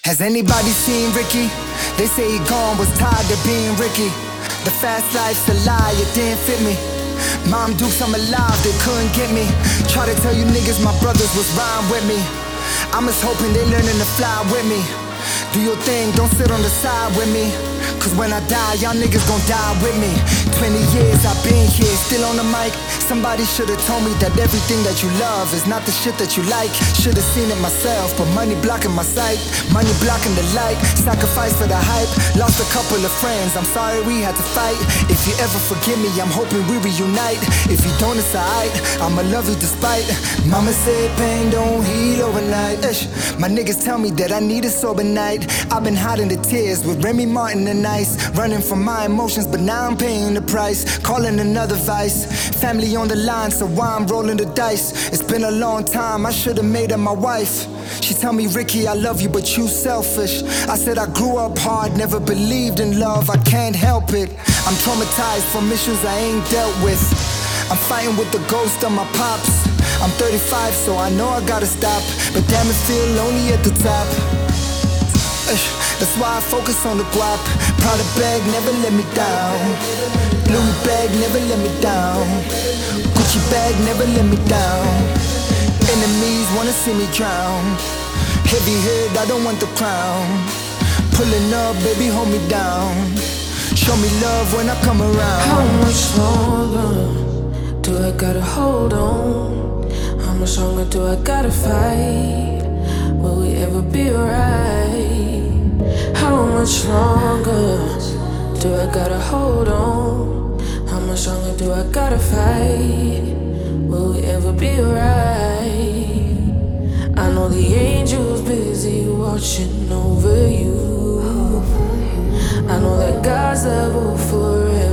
Has anybody seen Ricky? They say he gone, was tired of being Ricky. The fast life's a lie, it didn't fit me. Mom Dukes, I'm alive, they couldn't get me. Try to tell you niggas my brothers was rhyme with me. I'm just hoping they learning to fly with me. Do your thing, don't sit on the side with me. Cause when I die, y'all niggas gon' die with me. 20 years I've been here, still on the mic. Somebody should've told me that everything that you love is not the shit that you like. Should've seen it myself, but money blocking my sight. Money blocking the light, sacrifice for the hype. Lost a couple of friends, I'm sorry we had to fight. If you ever forgive me, I'm hoping we reunite. If you don't, it's alright, I'ma love you despite. Mama said pain don't heal overnight. Ish. My niggas tell me that I need a sober night. I've been hiding the tears with Remy Martin and Ice. Running from my emotions, but now I'm paying the price. Calling another vice. Family on the line, so why I'm rolling the dice. It's been a long time, I should've made her my wife. She tell me, Ricky, I love you, but you selfish. I said I grew up hard, never believed in love, I can't help it. I'm traumatized from issues I ain't dealt with. I'm fighting with the ghost of my pops. I'm 35, so I know I gotta stop. But damn, it feel lonely at the top. That's why I focus on the guap. Prada bag never let me down. Louis bag never let me down. Gucci bag never let me down. Enemies wanna see me drown. Heavy head, I don't want the crown. Pulling up, baby, hold me down. Show me love when I come around. How much longer do I gotta hold on? How much longer do I gotta fight? Will we ever be right? How much longer do I gotta hold on? How much longer do I gotta fight? Will we ever be right? I know the angel's busy watching over you. I know that God's level forever.